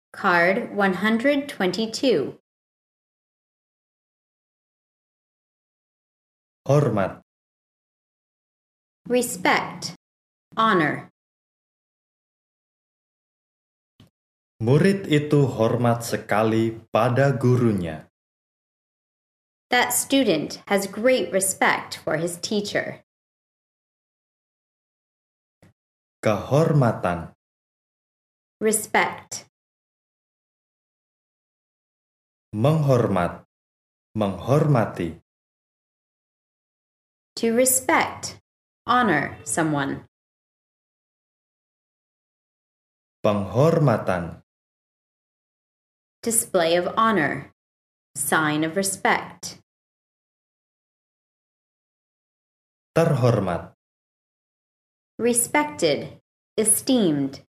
Card 122. Hormat. Respect. Honor. Murid itu hormat sekali pada gurunya. That student has great respect for his teacher. Kehormatan. Respect. Menghormat. Menghormati. To respect. Honor someone. Penghormatan. Display of honor. Sign of respect. Terhormat. Respected. Esteemed.